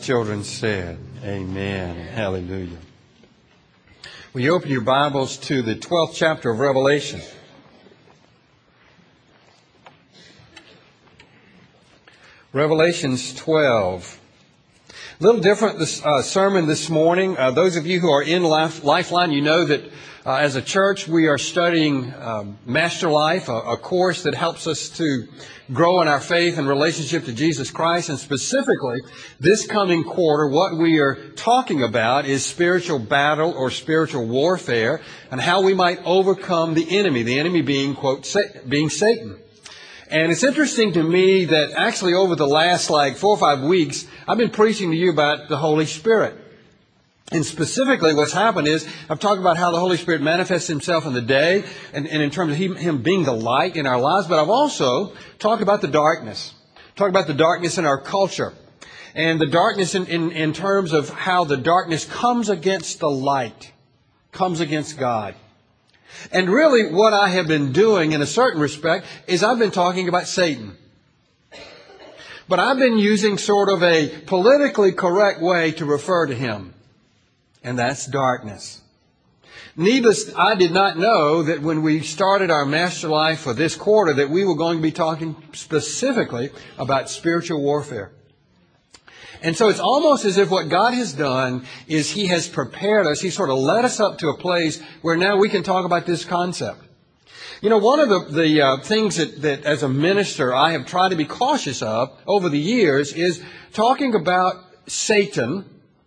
Children said, Amen. Hallelujah. Will you open your Bibles to the 12th chapter of Revelation? Revelations 12. A little different sermon this morning. Those of you who are in Lifeline, you know that as a church we are studying Master Life, a course that helps us to grow in our faith and relationship to Jesus Christ. And specifically, this coming quarter, what we are talking about is spiritual battle or spiritual warfare and how we might overcome the enemy being, quote, being Satan. And it's interesting to me that actually over the last 4 or 5 weeks, I've been preaching to you about the Holy Spirit. And specifically what's happened is I've talked about how the Holy Spirit manifests Himself in the day and in terms of Him being the light in our lives. But I've also talked about the darkness. Talked about the darkness in our culture. And the darkness in terms of how the darkness comes against the light. Comes against God. And really what I have been doing in a certain respect is I've been talking about Satan. But I've been using sort of a politically correct way to refer to him. And that's darkness. Needless, I did not know that when we started our Master Life for this quarter that we were going to be talking specifically about spiritual warfare. And so it's almost as if what God has done is He has prepared us. He sort of led us up to a place where now we can talk about this concept. You know, one of the things that as a minister I have tried to be cautious of over the years is talking about Satan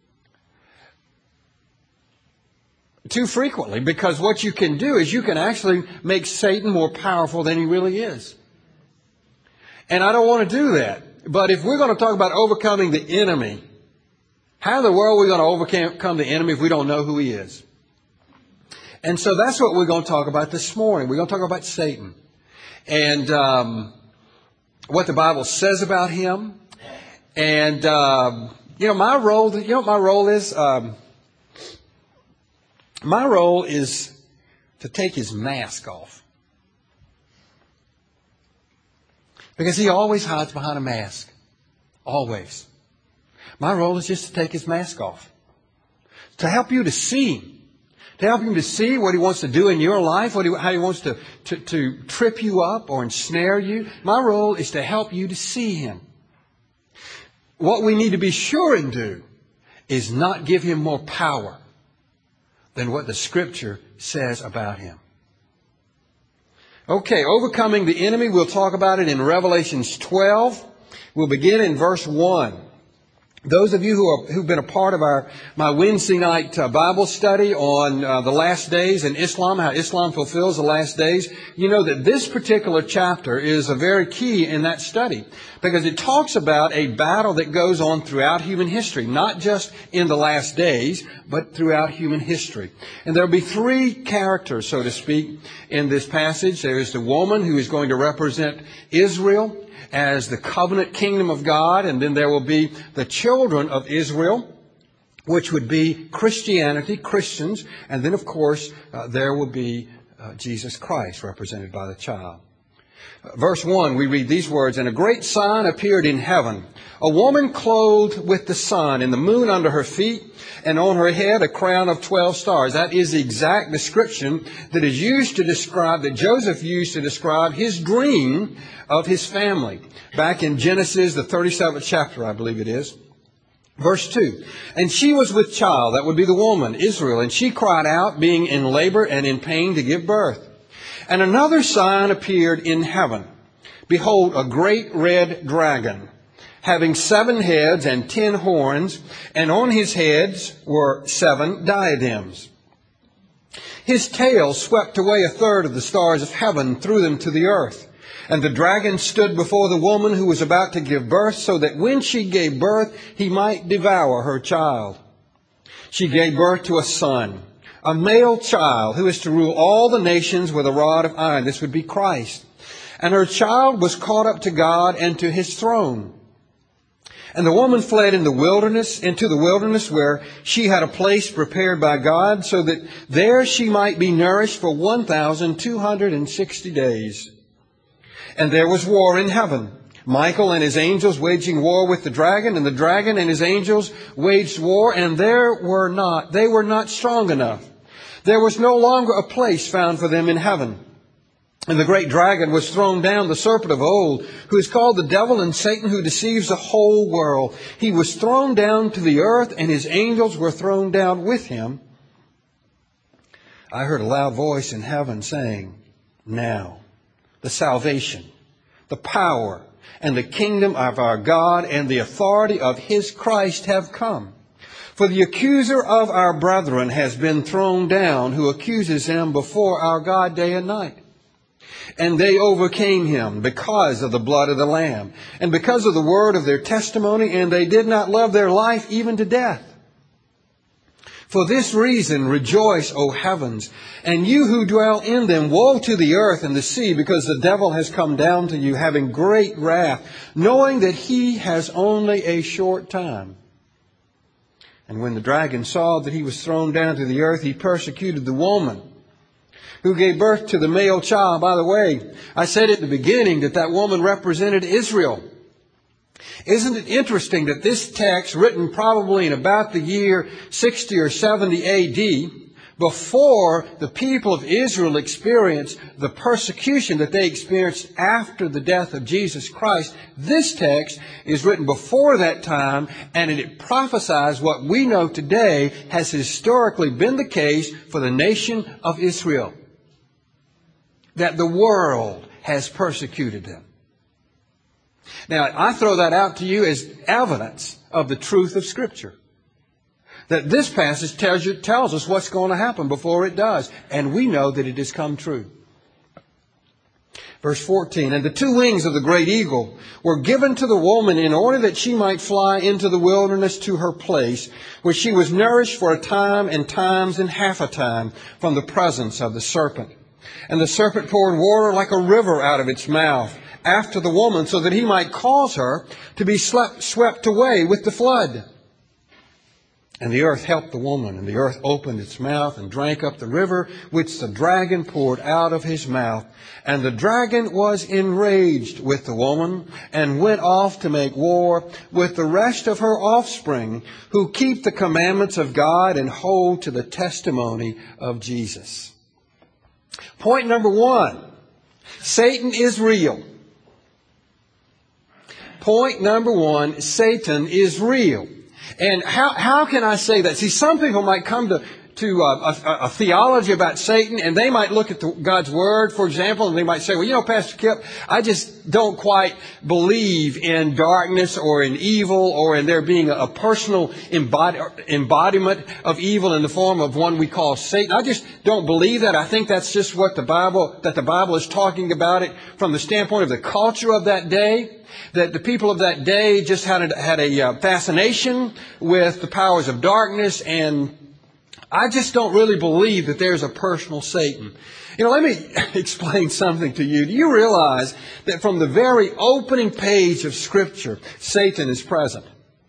too frequently, because what you can do is you can actually make Satan more powerful than he really is. And I don't want to do that. But if we're going to talk about overcoming the enemy, how in the world are we going to overcome the enemy if we don't know who he is? And so that's what we're going to talk about this morning. We're going to talk about Satan and what the Bible says about him. And my role. You know what my role is? My role is to take his mask off. Because he always hides behind a mask. Always. My role is just to take his mask off. To help you to see him. To help him to see what he wants to do in your life. How he wants to trip you up or ensnare you. My role is to help you to see him. What we need to be sure and do is not give him more power than what the Scripture says about him. Okay, overcoming the enemy, we'll talk about it in Revelations 12. We'll begin in verse 1. Those of you who've been a part of my Wednesday night Bible study on the last days in Islam, how Islam fulfills the last days, you know that this particular chapter is a very key in that study because it talks about a battle that goes on throughout human history, not just in the last days, but throughout human history. And there'll be 3 characters, so to speak, in this passage. There is the woman who is going to represent Israel as the covenant kingdom of God, and then there will be the children of Israel, which would be Christianity, Christians, and then of course there will be Jesus Christ represented by the child. Verse 1, we read these words, "And a great sign appeared in heaven, a woman clothed with the sun and the moon under her feet, and on her head a crown of 12 stars." That is the exact description that is used to describe, that Joseph used to describe his dream of his family. Back in Genesis, the 37th chapter, I believe it is. Verse 2, "And she was with child," that would be the woman, Israel, "and she cried out, being in labor and in pain to give birth. And another sign appeared in heaven. Behold, a great red dragon, having 7 heads and 10 horns, and on his heads were 7 diadems. His tail swept away 1/3 of the stars of heaven, threw them to the earth. And the dragon stood before the woman who was about to give birth, so that when she gave birth, he might devour her child. She gave birth to a son, a male child, who is to rule all the nations with a rod of iron." This would be Christ. "And her child was caught up to God and to His throne. And the woman fled into the wilderness where she had a place prepared by God, so that there she might be nourished for 1,260 days. And there was war in heaven. Michael and his angels waging war with the dragon, and the dragon and his angels waged war, and they were not strong enough. There was no longer a place found for them in heaven. And the great dragon was thrown down, the serpent of old, who is called the devil and Satan, who deceives the whole world. He was thrown down to the earth, and his angels were thrown down with him. I heard a loud voice in heaven saying, "Now the salvation, the power, and the kingdom of our God and the authority of his Christ have come. For the accuser of our brethren has been thrown down, who accuses them before our God day and night. And they overcame him because of the blood of the Lamb, and because of the word of their testimony, and they did not love their life even to death. For this reason rejoice, O heavens, and you who dwell in them. Woe to the earth and the sea, because the devil has come down to you, having great wrath, knowing that he has only a short time." And when the dragon saw that he was thrown down to the earth, he persecuted the woman who gave birth to the male child. By the way, I said at the beginning that woman represented Israel. Isn't it interesting that this text, written probably in about the year 60 or 70 AD, before the people of Israel experienced the persecution that they experienced after the death of Jesus Christ, this text is written before that time, and it prophesies what we know today has historically been the case for the nation of Israel. That the world has persecuted them. Now, I throw that out to you as evidence of the truth of Scripture. That this passage tells us what's going to happen before it does. And we know that it has come true. Verse 14, "And the two wings of the great eagle were given to the woman in order that she might fly into the wilderness to her place, where she was nourished for a time and times and half a time from the presence of the serpent. And the serpent poured water like a river out of its mouth after the woman, so that he might cause her to be swept away with the flood. And the earth helped the woman, and the earth opened its mouth and drank up the river which the dragon poured out of his mouth. And the dragon was enraged with the woman and went off to make war with the rest of her offspring, who keep the commandments of God and hold to the testimony of Jesus." Point number one, Satan is real. Point number one, Satan is real. And how can I say that? See, some people might come to a theology about Satan, and they might look at God's Word, for example, and they might say, "Well, Pastor Kip, I just don't quite believe in darkness or in evil or in there being a personal embodiment of evil in the form of one we call Satan. I just don't believe that. I think that's just what the Bible is talking about it from the standpoint of the culture of that day. That the people of that day just had a fascination with the powers of darkness, and I just don't really believe that there's a personal Satan." Let me explain something to you. Do you realize that from the very opening page of Scripture, Satan is present?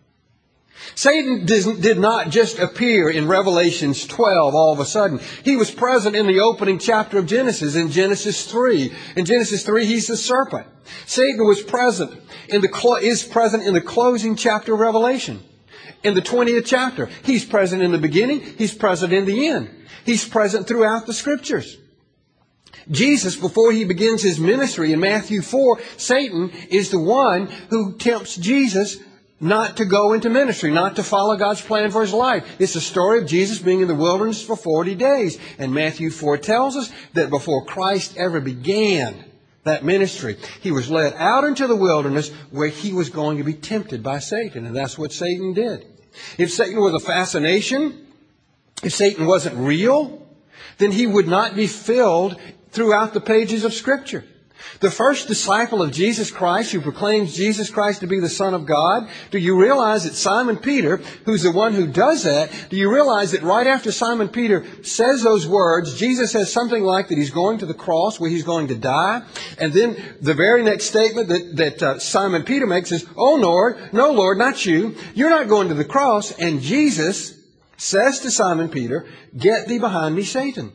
Satan did not just appear in Revelations 12 all of a sudden. He was present in the opening chapter of Genesis, in Genesis 3. In Genesis 3, he's the serpent. Satan was present is present in the closing chapter of Revelation. In the 20th chapter, he's present in the beginning, he's present in the end. He's present throughout the Scriptures. Jesus, before he begins his ministry in Matthew 4, Satan is the one who tempts Jesus not to go into ministry, not to follow God's plan for his life. It's the story of Jesus being in the wilderness for 40 days. And Matthew 4 tells us that before Christ ever began that ministry, he was led out into the wilderness where he was going to be tempted by Satan. And that's what Satan did. If Satan was a fascination, if Satan wasn't real, then he would not be filled throughout the pages of Scripture. The first disciple of Jesus Christ, who proclaims Jesus Christ to be the Son of God, do you realize that Simon Peter, who's the one who does that, do you realize that right after Simon Peter says those words, Jesus says something like that he's going to the cross where he's going to die. And then the very next statement that Simon Peter makes is, "Oh Lord, no Lord, not you. You're not going to the cross." And Jesus says to Simon Peter, "Get thee behind me, Satan."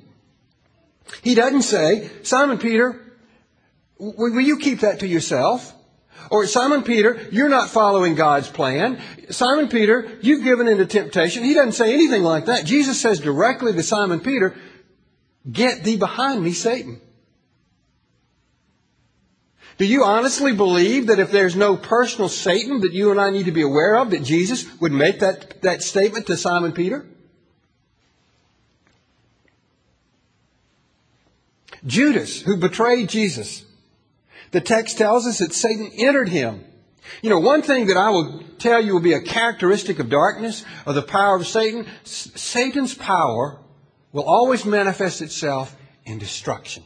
He doesn't say, "Simon Peter, will you keep that to yourself?" Or Simon Peter, you're not following God's plan. Simon Peter, you've given into temptation. He doesn't say anything like that. Jesus says directly to Simon Peter, get thee behind me, Satan. Do you honestly believe that if there's no personal Satan that you and I need to be aware of, that Jesus would make that statement to Simon Peter? Judas, who betrayed Jesus, the text tells us that Satan entered him. You know, one thing that I will tell you will be a characteristic of darkness, of the power of Satan, Satan's power will always manifest itself in destruction.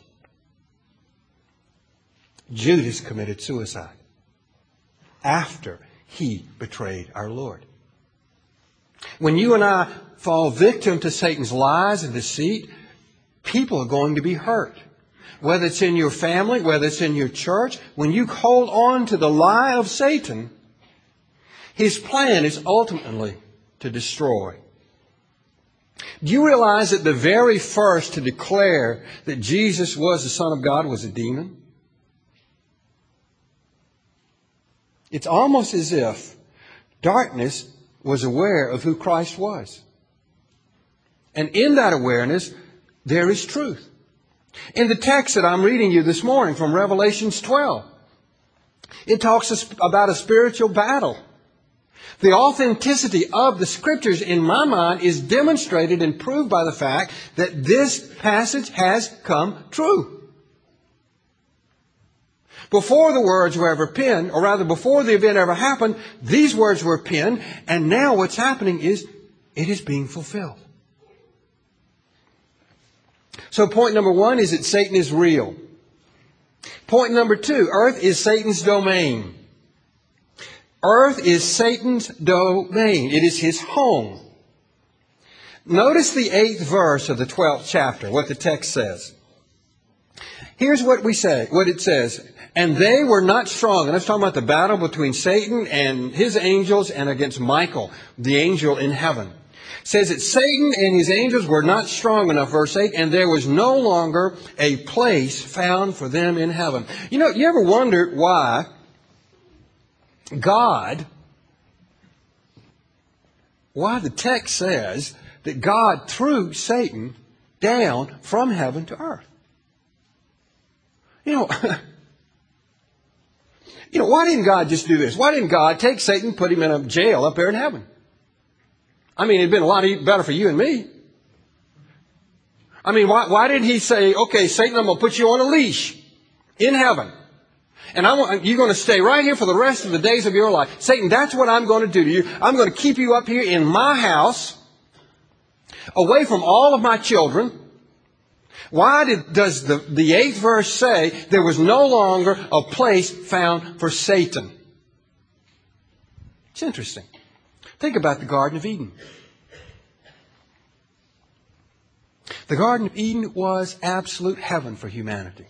Judas committed suicide after he betrayed our Lord. When you and I fall victim to Satan's lies and deceit, people are going to be hurt. Whether it's in your family, whether it's in your church, when you hold on to the lie of Satan, his plan is ultimately to destroy. Do you realize that the very first to declare that Jesus was the Son of God was a demon? It's almost as if darkness was aware of who Christ was. And in that awareness, there is truth. In the text that I'm reading you this morning from Revelations 12, it talks about a spiritual battle. The authenticity of the Scriptures, in my mind, is demonstrated and proved by the fact that this passage has come true. Before the words were ever penned, or rather before the event ever happened, these words were penned, and now what's happening is it is being fulfilled. So point number one is that Satan is real. Point number two, earth is Satan's domain. Earth is Satan's domain. It is his home. Notice the 8th verse of the 12th chapter, what the text says. Here's what it says. And they were not strong. And that's talking about the battle between Satan and his angels and against Michael, the angel in heaven. It says that Satan and his angels were not strong enough, verse 8, and there was no longer a place found for them in heaven. You know, you ever wondered why why the text says that God threw Satan down from heaven to earth? You know, why didn't God just do this? Why didn't God take Satan and put him in a jail up there in heaven? I mean, it'd been a lot better for you and me. I mean, why did he say, okay, Satan, I'm going to put you on a leash in heaven. And you're going to stay right here for the rest of the days of your life. Satan, that's what I'm going to do to you. I'm going to keep you up here in my house, away from all of my children. Why does the 8th verse say there was no longer a place found for Satan? It's interesting. Think about the Garden of Eden. The Garden of Eden was absolute heaven for humanity.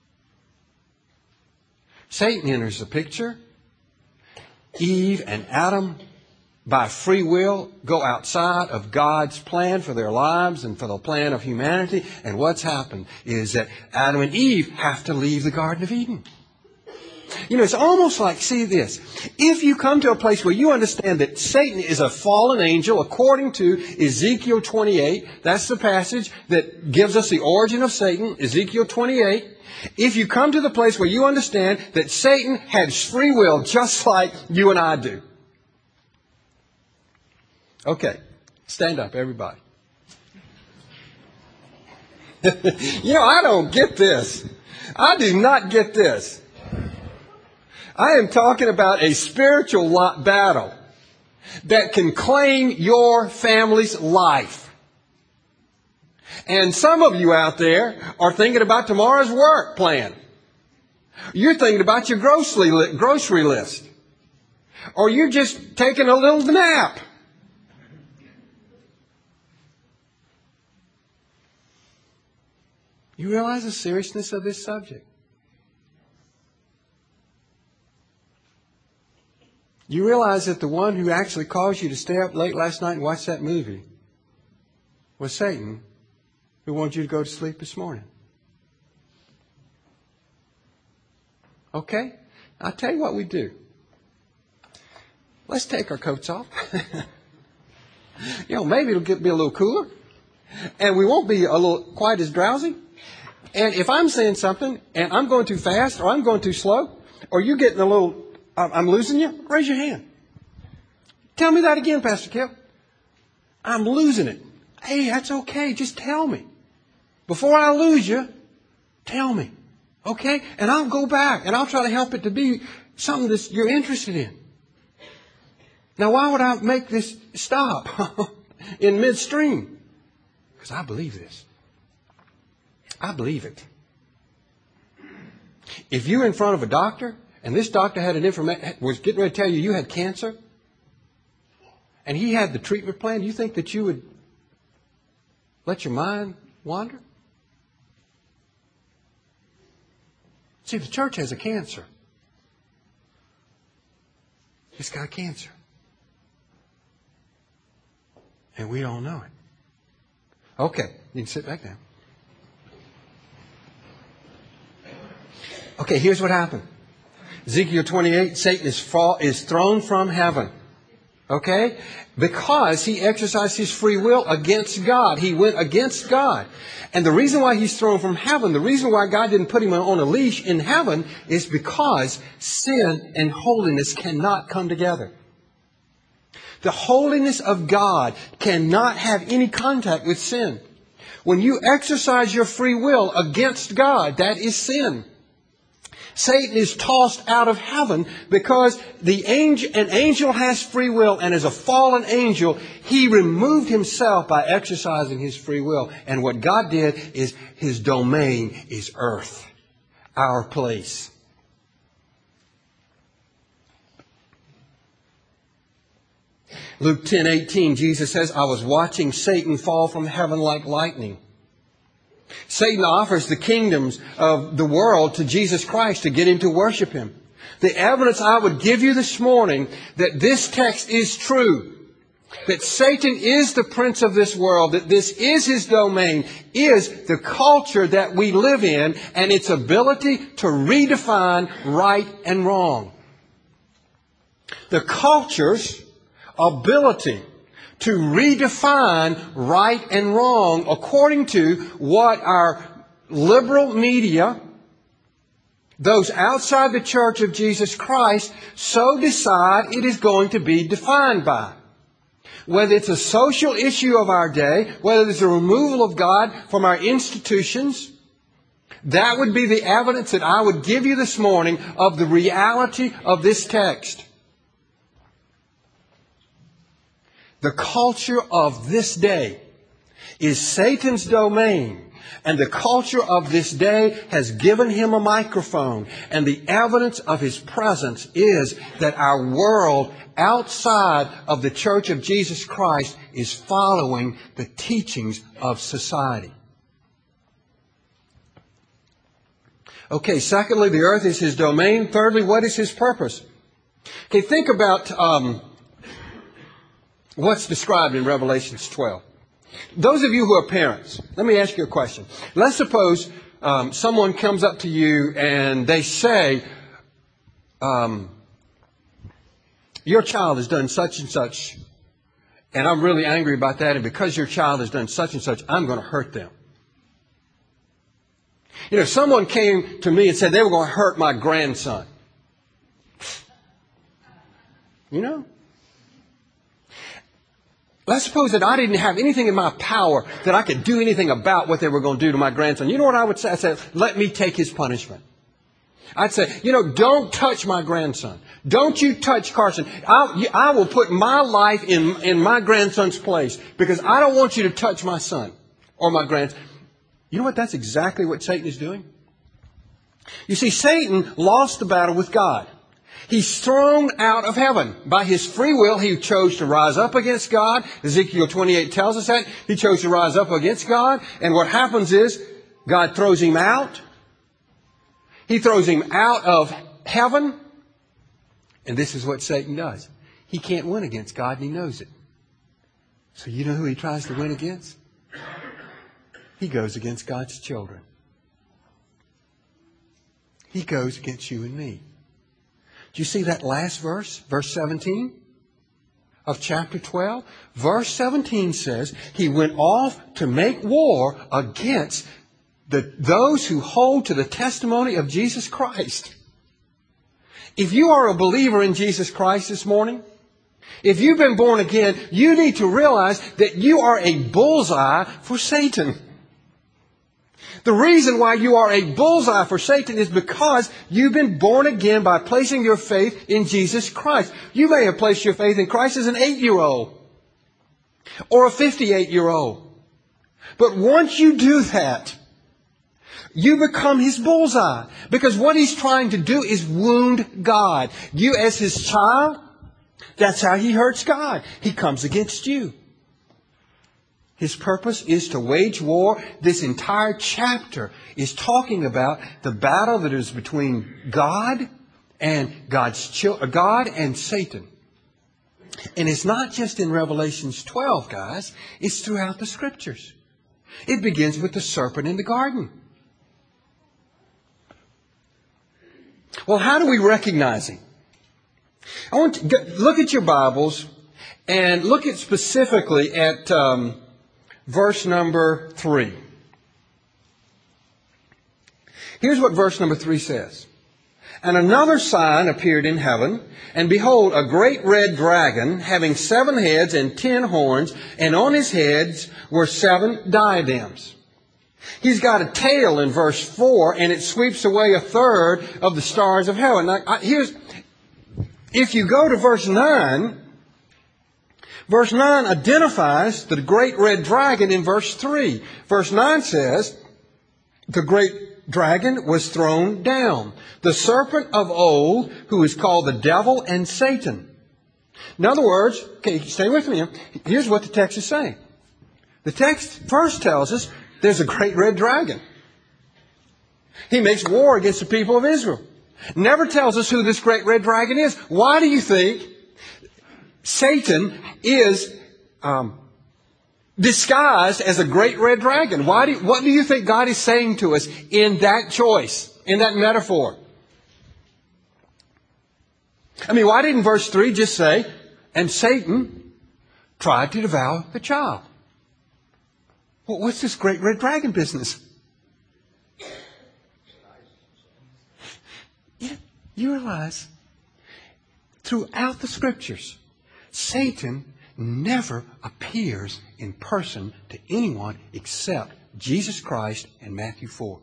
Satan enters the picture. Eve and Adam, by free will, go outside of God's plan for their lives and for the plan of humanity. And what's happened is that Adam and Eve have to leave the Garden of Eden. You know, it's almost like, see this. If you come to a place where you understand that Satan is a fallen angel, according to Ezekiel 28, that's the passage that gives us the origin of Satan, Ezekiel 28. If you come to the place where you understand that Satan has free will just like you and I do. Okay, stand up, everybody. You know, I don't get this. I do not get this. I am talking about a spiritual battle that can claim your family's life. And some of you out there are thinking about tomorrow's work plan. You're thinking about your grocery list. Or you're just taking a little nap. You realize the seriousness of this subject? You realize that the one who actually caused you to stay up late last night and watch that movie was Satan, who wanted you to go to sleep this morning. Okay? I'll tell you what we do. Let's take our coats off. Maybe it'll be a little cooler. And we won't be a little quite as drowsy. And if I'm saying something and I'm going too fast or I'm going too slow, or you're getting a little, I'm losing you, raise your hand. Tell me that again, Pastor Kip. I'm losing it. Hey, that's okay. Just tell me. Before I lose you, tell me. Okay? And I'll go back and I'll try to help it to be something that you're interested in. Now, why would I make this stop in midstream? Because I believe this. I believe it. If you're in front of a doctor and this doctor was getting ready to tell you had cancer, and he had the treatment plan, do you think that you would let your mind wander? See, the church has a cancer. It's got cancer. And we don't know it. Okay, you can sit back down. Okay, here's what happened. Ezekiel 28, Satan is thrown from heaven. Okay? Because he exercised his free will against God. He went against God. And the reason why he's thrown from heaven, the reason why God didn't put him on a leash in heaven is because sin and holiness cannot come together. The holiness of God cannot have any contact with sin. When you exercise your free will against God, that is sin. Satan is tossed out of heaven because an angel has free will, and as a fallen angel, he removed himself by exercising his free will. And what God did is his domain is earth, our place. Luke 10:18, Jesus says, I was watching Satan fall from heaven like lightning. Satan offers the kingdoms of the world to Jesus Christ to get him to worship him. The evidence I would give you this morning that this text is true, that Satan is the prince of this world, that this is his domain, is the culture that we live in and its ability to redefine right and wrong. The culture's ability to redefine right and wrong according to what our liberal media, those outside the Church of Jesus Christ, so decide it is going to be defined by. Whether it's a social issue of our day, whether it's a removal of God from our institutions, that would be the evidence that I would give you this morning of the reality of this text. The culture of this day is Satan's domain, and the culture of this day has given him a microphone, and the evidence of his presence is that our world outside of the Church of Jesus Christ is following the teachings of society. Okay, secondly, the earth is his domain. Thirdly, what is his purpose? Okay, think about what's described in Revelation 12. Those of you who are parents, let me ask you a question. Let's suppose someone comes up to you and they say, your child has done such and such, and I'm really angry about that, and because your child has done such and such, I'm going to hurt them. Someone came to me and said they were going to hurt my grandson. Let's suppose that I didn't have anything in my power that I could do anything about what they were going to do to my grandson. You know what I would say? I'd say, let me take his punishment. I'd say, don't touch my grandson. Don't you touch Carson. I will put my life in my grandson's place because I don't want you to touch my son or my grandson. You know what? That's exactly what Satan is doing. You see, Satan lost the battle with God. He's thrown out of heaven. By his free will, he chose to rise up against God. Ezekiel 28 tells us that. He chose to rise up against God. And what happens is, God throws him out. He throws him out of heaven. And this is what Satan does. He can't win against God, and he knows it. So you know who he tries to win against? He goes against God's children. He goes against you and me. Do you see that last verse? Verse 17 of chapter 12. Verse 17 says, he went off to make war against those who hold to the testimony of Jesus Christ. If you are a believer in Jesus Christ this morning, if you've been born again, you need to realize that you are a bullseye for Satan. The reason why you are a bullseye for Satan is because you've been born again by placing your faith in Jesus Christ. You may have placed your faith in Christ as an 8-year-old or a 58-year-old. But once you do that, you become his bullseye. Because what he's trying to do is wound God. You as his child, that's how he hurts God. He comes against you. His purpose is to wage war. This entire chapter is talking about the battle that is between God and God and Satan. And it's not just in Revelations 12, guys. It's throughout the Scriptures. It begins with the serpent in the garden. Well, how do we recognize him? I want to look at your Bibles and look at specifically at verse number 3. Here's what verse number 3 says. And another sign appeared in heaven, and behold, a great red dragon, having 7 heads and 10 horns, and on his heads were 7 diadems. He's got a tail in verse 4, and it sweeps away 1/3 of the stars of heaven. Now, if you go to verse 9, verse 9 identifies the great red dragon in verse 3. Verse 9 says, the great dragon was thrown down, the serpent of old, who is called the devil and Satan. In other words, okay, stay with me. Here's what the text is saying. The text first tells us there's a great red dragon. He makes war against the people of Israel. Never tells us who this great red dragon is. Why do you think Satan is disguised as a great red dragon? What do you think God is saying to us in that choice, in that metaphor? I mean, why didn't verse 3 just say, and Satan tried to devour the child? Well, what's this great red dragon business? You realize, throughout the Scriptures, Satan never appears in person to anyone except Jesus Christ and Matthew 4.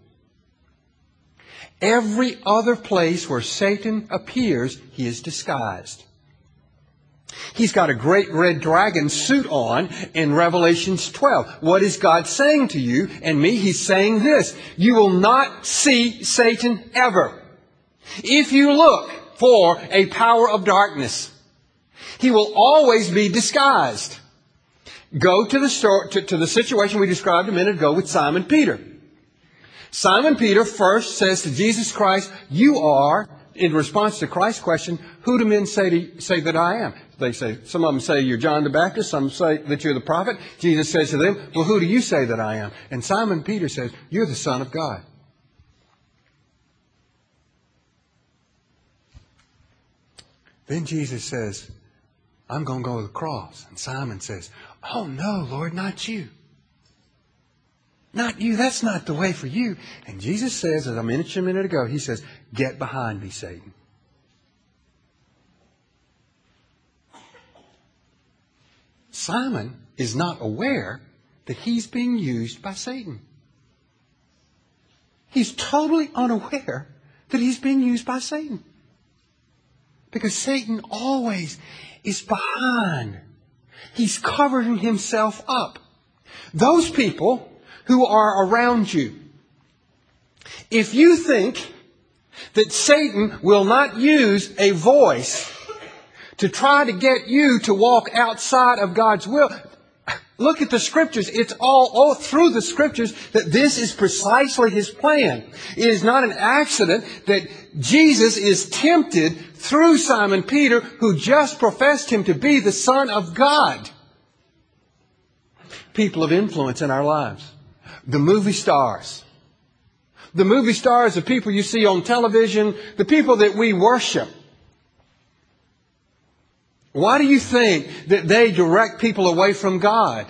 Every other place where Satan appears, he is disguised. He's got a great red dragon suit on in Revelations 12. What is God saying to you and me? He's saying this. You will not see Satan ever. If you look for a power of darkness, he will always be disguised. Go to the situation we described a minute ago with Simon Peter. Simon Peter first says to Jesus Christ, you are, in response to Christ's question, who do men say that I am? They say, some of them say you're John the Baptist, some say that you're the prophet. Jesus says to them, well, who do you say that I am? And Simon Peter says, you're the Son of God. Then Jesus says, I'm going to go to the cross. And Simon says, oh no, Lord, not you. Not you. That's not the way for you. And Jesus says, as I mentioned a minute ago, he says, get behind me, Satan. Simon is not aware that he's being used by Satan. He's totally unaware that he's being used by Satan. Because Satan always is behind. He's covering himself up. Those people who are around you, if you think that Satan will not use a voice to try to get you to walk outside of God's will, look at the Scriptures. It's all through the Scriptures that this is precisely his plan. It is not an accident that Jesus is tempted through Simon Peter, who just professed him to be the Son of God. People of influence in our lives. The movie stars. The movie stars, the people you see on television, the people that we worship. Why do you think that they direct people away from God?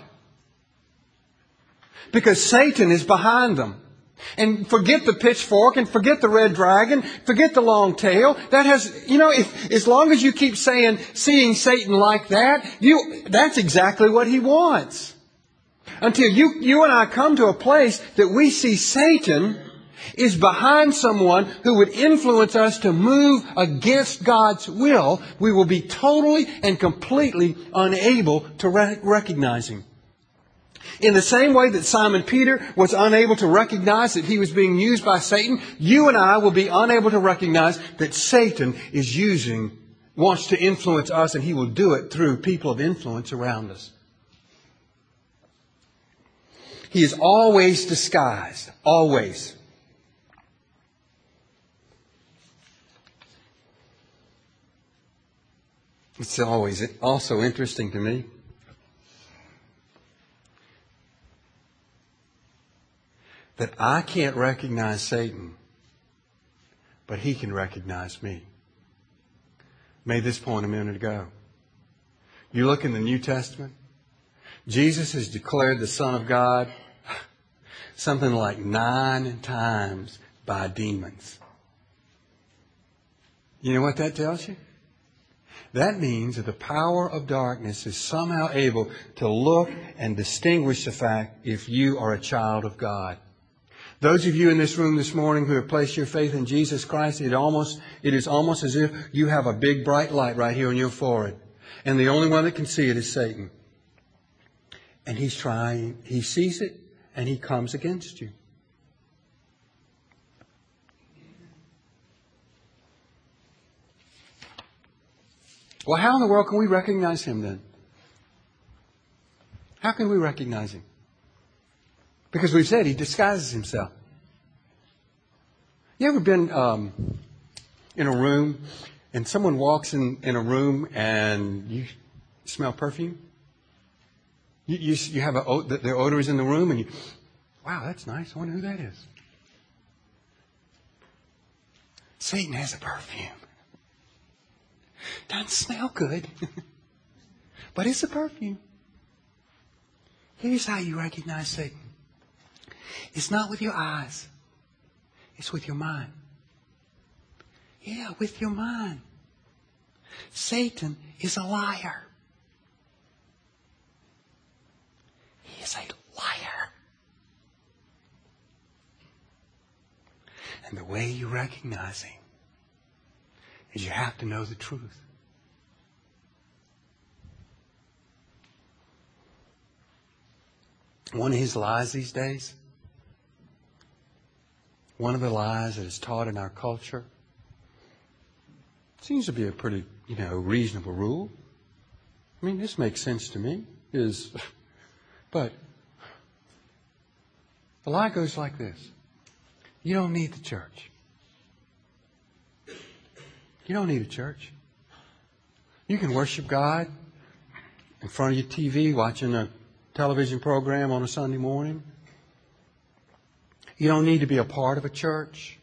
Because Satan is behind them. And forget the pitchfork and forget the red dragon, forget the long tail. That has, as long as you keep seeing Satan like that, that's exactly what he wants. Until you and I come to a place that we see Satan is behind someone who would influence us to move against God's will, we will be totally and completely unable to recognize him. In the same way that Simon Peter was unable to recognize that he was being used by Satan, you and I will be unable to recognize that Satan wants to influence us, and he will do it through people of influence around us. He is always disguised. Always. It's always also interesting to me that I can't recognize Satan, but he can recognize me. Made this point a minute ago. You look in the New Testament, Jesus is declared the Son of God something like 9 times by demons. You know what that tells you? That means that the power of darkness is somehow able to look and distinguish the fact if you are a child of God. Those of you in this room this morning who have placed your faith in Jesus Christ, it is almost as if you have a big bright light right here on your forehead. And the only one that can see it is Satan. And he sees it, and he comes against you. Well, how in the world can we recognize him then? How can we recognize him? Because we've said he disguises himself. You ever been in a room and someone walks in a room and you smell perfume? You have the odor is in the room and wow, that's nice. I wonder who that is. Satan has a perfume. Doesn't smell good, but it's a perfume. Here's how you recognize Satan. It's not with your eyes. It's with your mind. Yeah, with your mind. Satan is a liar. He is a liar. And the way you recognize him is you have to know the truth. One of his lies these days, one of the lies that is taught in our culture, seems to be a pretty, reasonable rule. I mean, this makes sense to me, but the lie goes like this. You don't need the church. You don't need a church. You can worship God in front of your TV, watching a television program on a Sunday morning. You don't need to be a part of a church.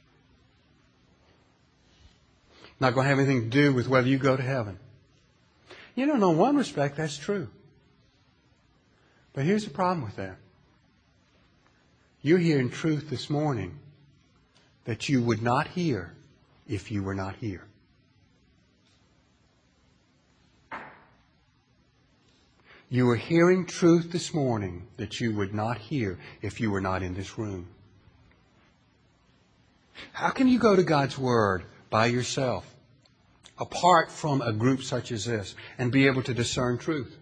Not going to have anything to do with whether you go to heaven. In one respect, that's true. But here's the problem with that. You're hearing truth this morning that you would not hear if you were not here. You are hearing truth this morning that you would not hear if you were not in this room. How can you go to God's Word by yourself, apart from a group such as this, and be able to discern truth?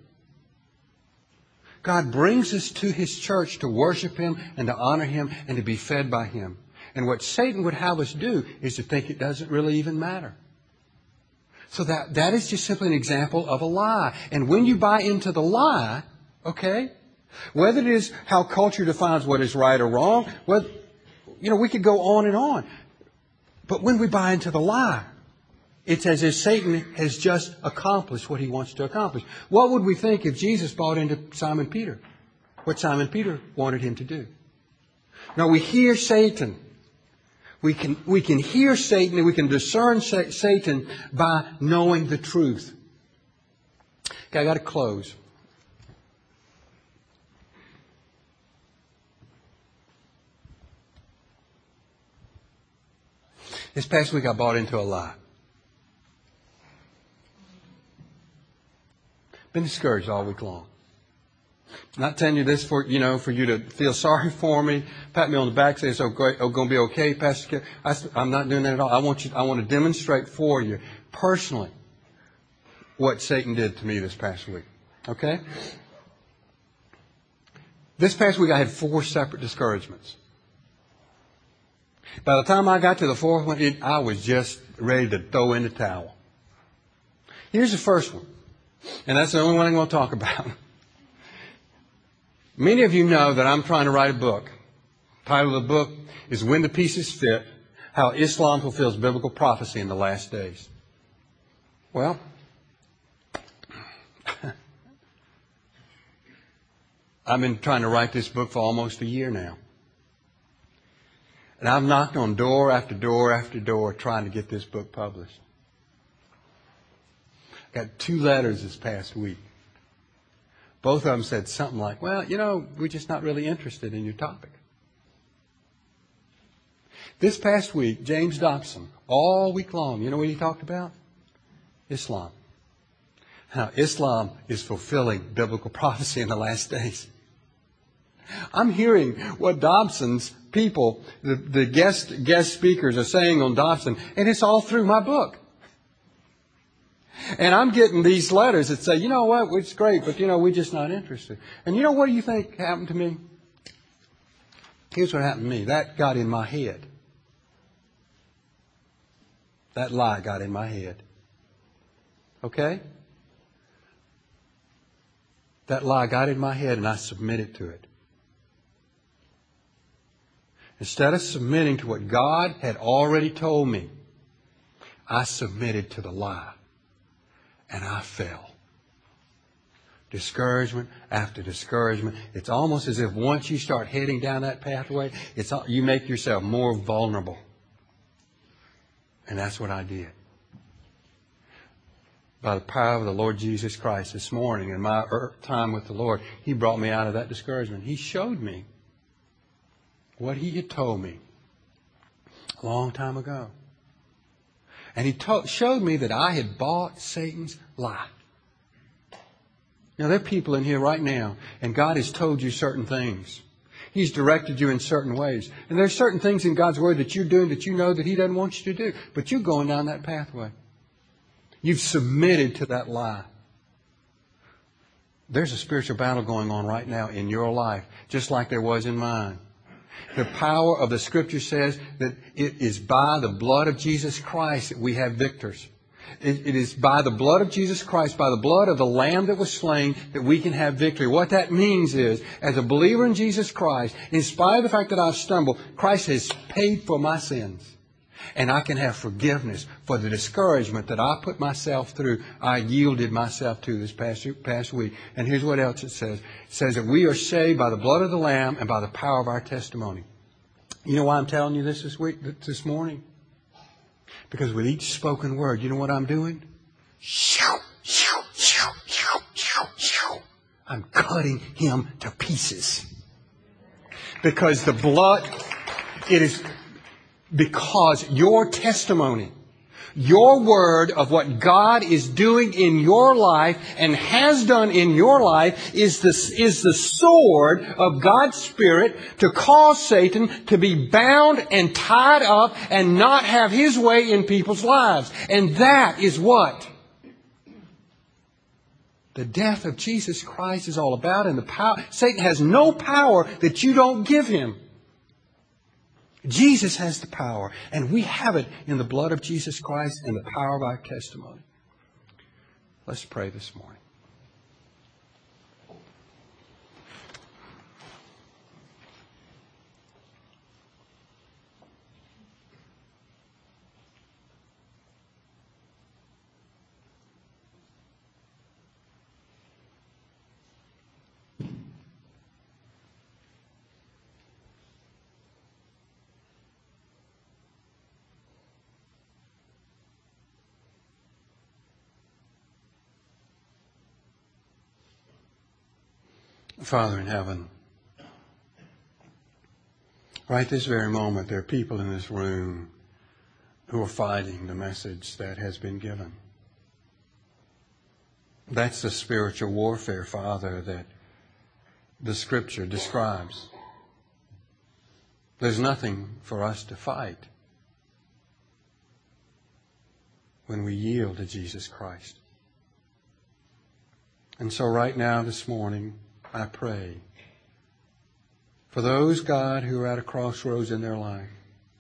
God brings us to His church to worship Him and to honor Him and to be fed by Him. And what Satan would have us do is to think it doesn't really even matter. So that is just simply an example of a lie. And when you buy into the lie, okay, whether it is how culture defines what is right or wrong, we could go on and on. But when we buy into the lie, it's as if Satan has just accomplished what he wants to accomplish. What would we think if Jesus bought into Simon Peter? What Simon Peter wanted him to do? Now we hear Satan. We can hear Satan and we can discern Satan by knowing the truth. Okay, I got to close. This past week I bought into a lie. Been discouraged all week long. I'm not telling you this for you to feel sorry for me, pat me on the back, say it's going to be okay, Pastor Kerry. I'm not doing that at all. I want to demonstrate for you personally what Satan did to me this past week. Okay? This past week I had 4 separate discouragements. By the time I got to the 4th one, I was just ready to throw in the towel. Here's the first one, and that's the only one I'm going to talk about. Many of you know that I'm trying to write a book. The title of the book is When the Pieces Fit, How Islam Fulfills Biblical Prophecy in the Last Days. Well, I've been trying to write this book for almost a year now. And I've knocked on door after door after door trying to get this book published. I got 2 letters this past week. Both of them said something like, well, we're just not really interested in your topic. This past week, James Dobson, all week long, you know what he talked about? Islam. How Islam is fulfilling biblical prophecy in the last days. I'm hearing what Dobson's people, the guest speakers are saying on Dobson, and it's all through my book. And I'm getting these letters that say, you know what, it's great, but we're just not interested. And you know what do you think happened to me? Here's what happened to me. That got in my head. That lie got in my head. Okay? That lie got in my head and I submitted to it. Instead of submitting to what God had already told me, I submitted to the lie. And I fell. Discouragement after discouragement. It's almost as if once you start heading down that pathway, you make yourself more vulnerable. And that's what I did. By the power of the Lord Jesus Christ this morning in my time with the Lord, He brought me out of that discouragement. He showed me what He had told me a long time ago. And He showed me that I had bought Satan's lie. Now, there are people in here right now, and God has told you certain things. He's directed you in certain ways. And there's certain things in God's Word that you're doing that you know that He doesn't want you to do. But you're going down that pathway. You've submitted to that lie. There's a spiritual battle going on right now in your life, just like there was in mine. The power of the Scripture says that it is by the blood of Jesus Christ that we have victors. It is by the blood of Jesus Christ, by the blood of the Lamb that was slain, that we can have victory. What that means is, as a believer in Jesus Christ, in spite of the fact that I've stumbled, Christ has paid for my sins. And I can have forgiveness for the discouragement that I put myself through. I yielded myself to this past week. And here's what else it says. It says that we are saved by the blood of the Lamb and by the power of our testimony. You know why I'm telling you this morning? Because with each spoken word, you know what I'm doing? Shout, shout, shout, shout, shout, shout. I'm cutting him to pieces. Because the blood, it is... Because your testimony, your word of what God is doing in your life and has done in your life is the sword of God's Spirit to cause Satan to be bound and tied up and not have his way in people's lives. And that is what the death of Jesus Christ is all about. And the power, Satan has no power that you don't give him. Jesus has the power, and we have it in the blood of Jesus Christ and the power of our testimony. Let's pray this morning. Father in heaven, right this very moment, there are people in this room who are fighting the message that has been given. That's the spiritual warfare, Father, that the Scripture describes. There's nothing for us to fight when we yield to Jesus Christ. And so right now, this morning, I pray for those, God, who are at a crossroads in their life.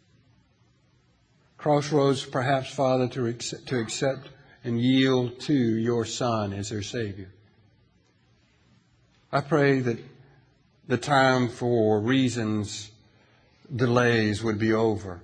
Crossroads, perhaps, Father, to accept and yield to your Son as their Savior. I pray that the time for reasons, delays would be over.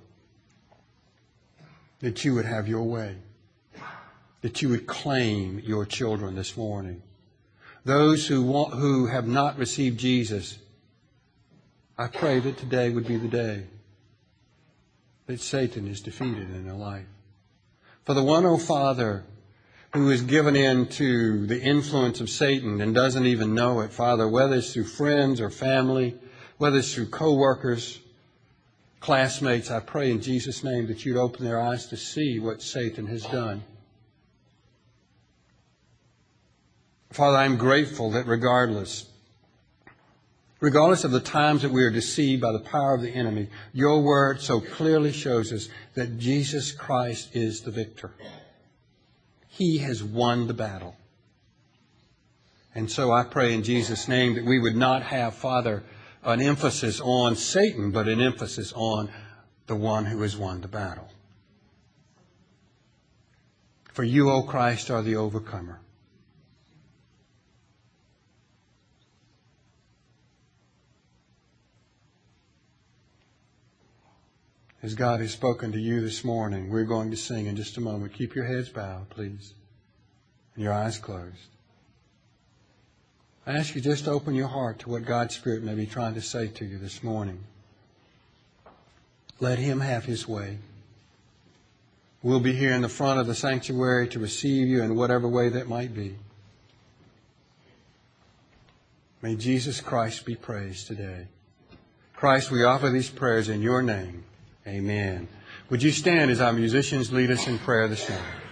That you would have your way. That you would claim your children this morning. Those who have not received Jesus, I pray that today would be the day that Satan is defeated in their life. For the one, oh Father, who is given in to the influence of Satan and doesn't even know it, Father, whether it's through friends or family, whether it's through co-workers, classmates, I pray in Jesus' name that you'd open their eyes to see what Satan has done. Father, I'm grateful that regardless of the times that we are deceived by the power of the enemy, your word so clearly shows us that Jesus Christ is the victor. He has won the battle. And so I pray in Jesus' name that we would not have, Father, an emphasis on Satan, but an emphasis on the one who has won the battle. For you, O Christ, are the overcomer. As God has spoken to you this morning, we're going to sing in just a moment. Keep your heads bowed, please, and your eyes closed. I ask you just to open your heart to what God's Spirit may be trying to say to you this morning. Let Him have His way. We'll be here in the front of the sanctuary to receive you in whatever way that might be. May Jesus Christ be praised today. Christ, we offer these prayers in your name. Amen. Would you stand as our musicians lead us in prayer this morning?